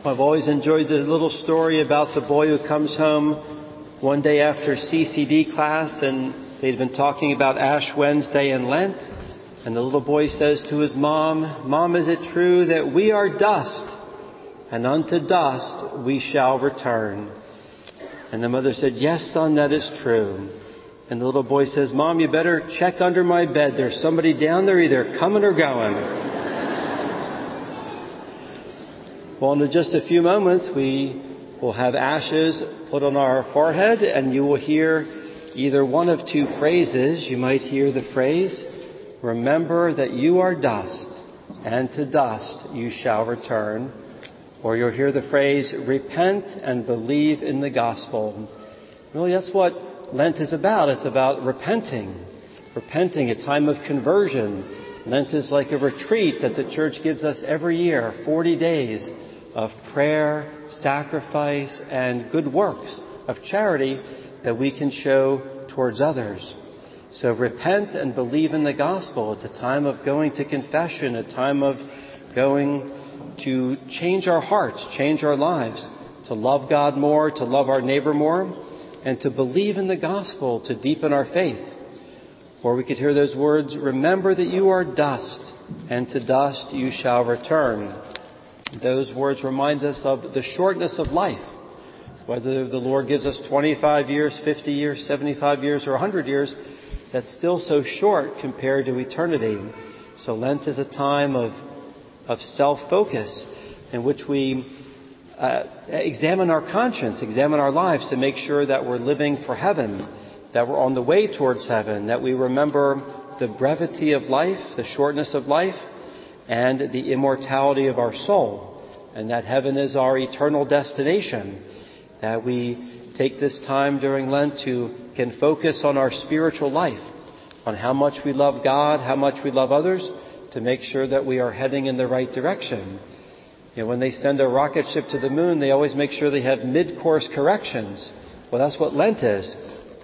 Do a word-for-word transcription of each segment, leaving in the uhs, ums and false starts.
I've always enjoyed the little story about the boy who comes home one day after C C D class, and they'd been talking about Ash Wednesday and Lent. And the little boy says to his mom, "Mom, is it true that we are dust, and unto dust we shall return?" And the mother said, "Yes, son, that is true." And the little boy says, "Mom, you better check under my bed. There's somebody down there either coming or going." Well, in just a few moments, we will have ashes put on our forehead, and you will hear either one of two phrases. You might hear the phrase, "Remember that you are dust, and to dust you shall return." Or you'll hear the phrase, "Repent and believe in the gospel." Really, that's what Lent is about. It's about repenting. Repenting, a time of conversion. Lent is like a retreat that the church gives us every year, forty days of prayer, sacrifice, and good works of charity that we can show towards others. So repent and believe in the gospel. It's a time of going to confession, a time of going to change our hearts, change our lives, to love God more, to love our neighbor more, and to believe in the gospel, to deepen our faith. Or we could hear those words, "Remember that you are dust, and to dust you shall return." Those words remind us of the shortness of life. Whether the Lord gives us twenty-five years, fifty years, seventy-five years, or one hundred years, that's still so short compared to eternity. So Lent is a time of, of self-focus in which we uh, examine our conscience, examine our lives to make sure that we're living for heaven, that we're on the way towards heaven, that we remember the brevity of life, the shortness of life, and the immortality of our soul, and that heaven is our eternal destination, that we take this time during Lent to can focus on our spiritual life, on how much we love God, how much we love others, to make sure that we are heading in the right direction. You know, when they send a rocket ship to the moon, they always make sure they have mid-course corrections. Well, that's what Lent is.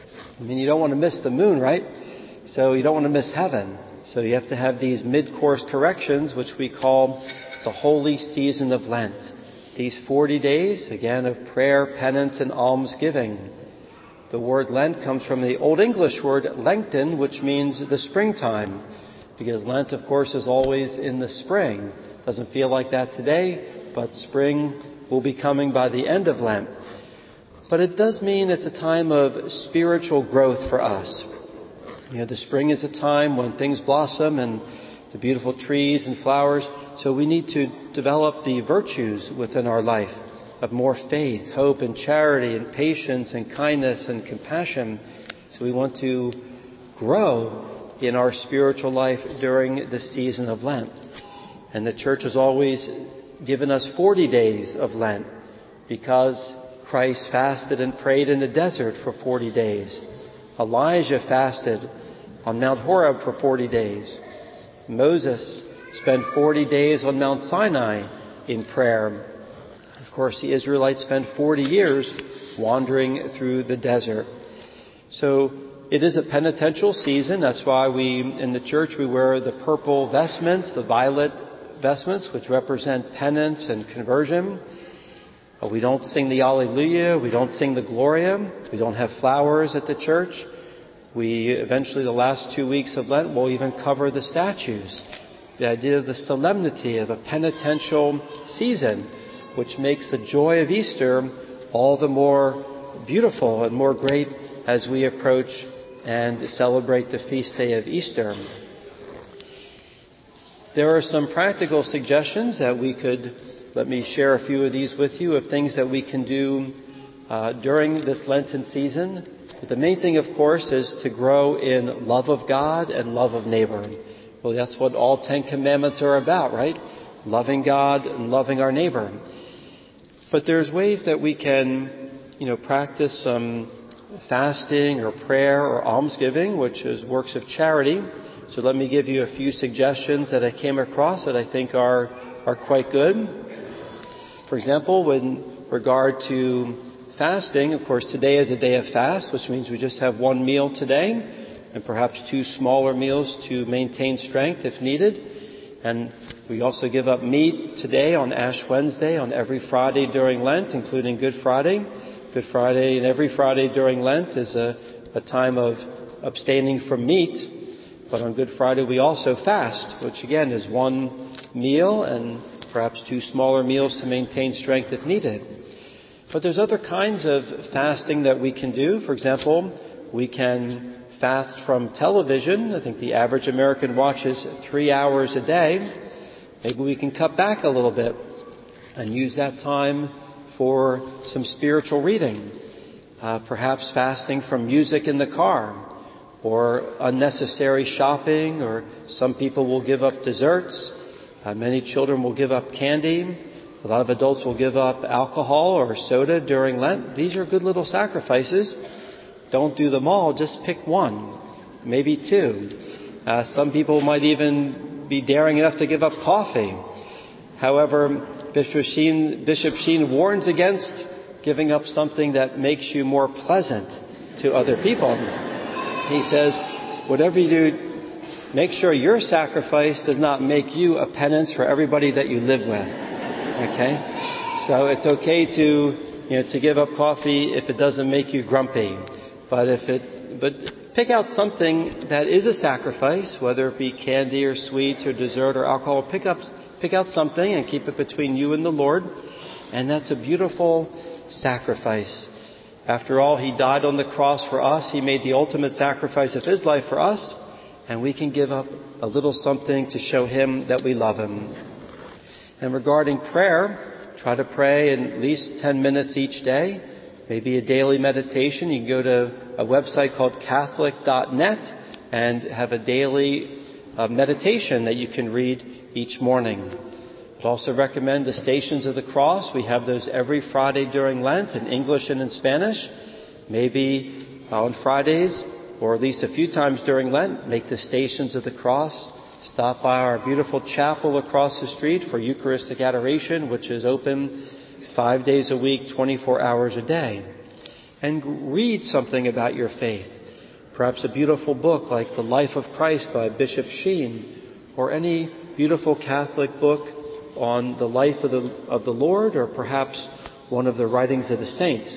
I mean, you don't want to miss the moon, right? So you don't want to miss heaven. So you have to have these mid-course corrections, which we call the holy season of Lent. These forty days, again, of prayer, penance, and almsgiving. The word Lent comes from the Old English word Lenten, which means the springtime. Because Lent, of course, is always in the spring. Doesn't feel like that today, but spring will be coming by the end of Lent. But it does mean it's a time of spiritual growth for us. You know, the spring is a time when things blossom and the beautiful trees and flowers. So we need to develop the virtues within our life of more faith, hope, and charity, and patience, and kindness, and compassion. So we want to grow in our spiritual life during the season of Lent. And the church has always given us forty days of Lent because Christ fasted and prayed in the desert for forty days. Elijah fasted on Mount Horeb for forty days. Moses spent forty days on Mount Sinai in prayer. Of course, the Israelites spent forty years wandering through the desert. So it is a penitential season. That's why we, in the church, we wear the purple vestments, the violet vestments, which represent penance and conversion. We don't sing the Alleluia. We don't sing the Gloria. We don't have flowers at the church. We eventually, the last two weeks of Lent, will even cover the statues. The idea of the solemnity of a penitential season, which makes the joy of Easter all the more beautiful and more great as we approach and celebrate the feast day of Easter. There are some practical suggestions that we could, let me share a few of these with you, of things that we can do uh, during this Lenten season. But the main thing, of course, is to grow in love of God and love of neighbor. Well, that's what all Ten Commandments are about, right? Loving God and loving our neighbor. But there's ways that we can, you know, practice some fasting or prayer or almsgiving, which is works of charity. So let me give you a few suggestions that I came across that I think are, are quite good. For example, with regard to fasting, of course, today is a day of fast, which means we just have one meal today and perhaps two smaller meals to maintain strength if needed. And we also give up meat today on Ash Wednesday, on every Friday during Lent, including Good Friday. Good Friday and every Friday during Lent is a, a time of abstaining from meat. But on Good Friday we also fast, which again is one meal and perhaps two smaller meals to maintain strength if needed. But there's other kinds of fasting that we can do. For example, we can fast from television. I think the average American watches three hours a day. Maybe we can cut back a little bit and use that time for some spiritual reading. Uh, perhaps fasting from music in the car or unnecessary shopping, or some people will give up desserts. Uh, many children will give up candy. A lot of adults will give up alcohol or soda during Lent. These are good little sacrifices. Don't do them all, just pick one, maybe two. Uh, some people might even be daring enough to give up coffee. However, Bishop Sheen, Bishop Sheen warns against giving up something that makes you more pleasant to other people. He says, whatever you do, make sure your sacrifice does not make you a penance for everybody that you live with. Okay? So it's okay to, you know, to give up coffee if it doesn't make you grumpy. But if it, but pick out something that is a sacrifice, whether it be candy or sweets or dessert or alcohol. Pick up, pick out something and keep it between you and the Lord. And that's a beautiful sacrifice. After all, He died on the cross for us. He made the ultimate sacrifice of His life for us. And we can give up a little something to show Him that we love Him. And regarding prayer, try to pray at least ten minutes each day. Maybe a daily meditation. You can go to a website called Catholic dot net and have a daily uh, meditation that you can read each morning. I'd also recommend the Stations of the Cross. We have those every Friday during Lent in English and in Spanish. Maybe on Fridays, or at least a few times during Lent, make the Stations of the Cross. Stop by our beautiful chapel across the street for Eucharistic adoration, which is open five days a week, twenty-four hours a day. And read something about your faith. Perhaps a beautiful book like The Life of Christ by Bishop Sheen, or any beautiful Catholic book on the life of the, of the Lord, or perhaps one of the writings of the saints.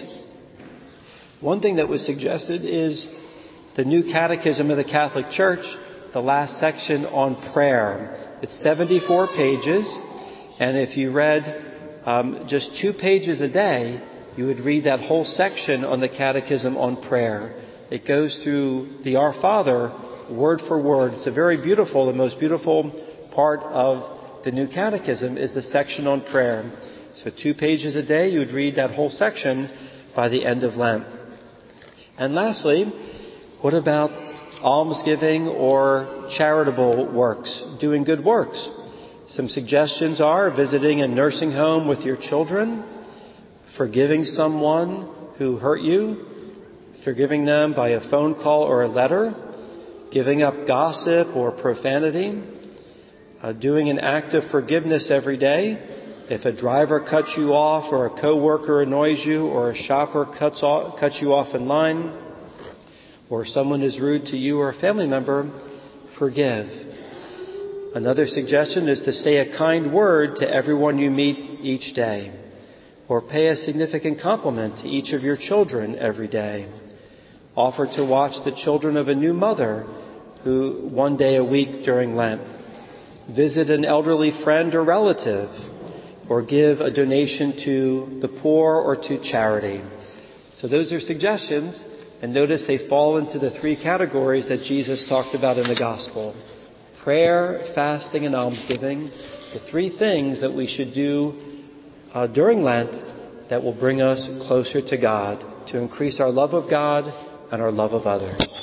One thing that was suggested is the New Catechism of the Catholic Church, the last section on prayer. It's seventy-four pages, and if you read Um, just two pages a day, you would read that whole section on the Catechism on prayer. It goes through the Our Father, word for word. It's a very beautiful, the most beautiful part of the New Catechism is the section on prayer. So two pages a day, you would read that whole section by the end of Lent. And lastly, what about almsgiving or charitable works, doing good works? Some suggestions are visiting a nursing home with your children, forgiving someone who hurt you, forgiving them by a phone call or a letter, giving up gossip or profanity, uh, doing an act of forgiveness every day. If a driver cuts you off, or a coworker annoys you, or a shopper cuts off, cuts you off in line, or someone is rude to you or a family member, forgive. Another suggestion is to say a kind word to everyone you meet each day, or pay a significant compliment to each of your children every day. Offer to watch the children of a new mother who one day a week during Lent. Visit an elderly friend or relative, or give a donation to the poor or to charity. So those are suggestions, and notice they fall into the three categories that Jesus talked about in the Gospel. Prayer, fasting, and almsgiving, the three things that we should do uh, during Lent that will bring us closer to God, to increase our love of God and our love of others.